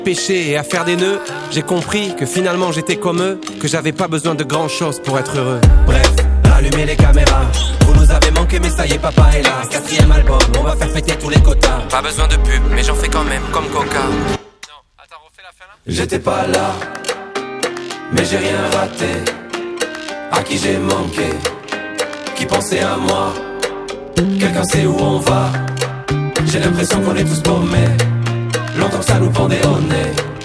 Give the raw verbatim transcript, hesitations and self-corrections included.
péché et à faire des nœuds, j'ai compris que finalement j'étais comme eux, que j'avais pas besoin de grand chose pour être heureux. Bref, rallumez les caméras, vous nous avez manqué mais ça y est papa est là. Quatrième album, on va faire fêter tous les quotas. Pas besoin de pub, mais j'en fais quand même comme Coca. Non, attends, refais la fin là. J'étais pas là, mais j'ai rien raté. À qui j'ai manqué, qui pensait à moi. Quelqu'un sait où on va, j'ai l'impression qu'on est tous paumés. Longtemps que ça nous pendait au nez.